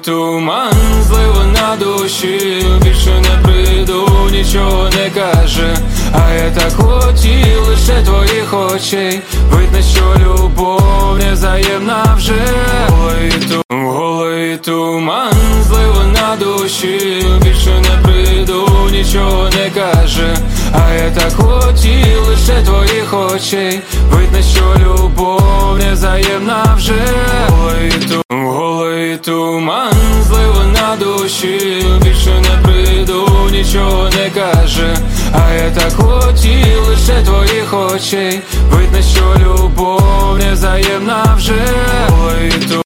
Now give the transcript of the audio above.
туман, злива на душі, більше не прийду, нічого не каже. А я так хотів лише твоїх очей. Видно, що любов невзаємна вже. Голий туман, злива на душі, більше не прийду, нічого не каже. А я так хотів лише твоїх очей. Видно, що любов невзаємна вже. Голий туман, злива на душі, більше не прийду, нічого не каже. А я так хотів лише твоїх очей. Видно, що любов невзаємна вже.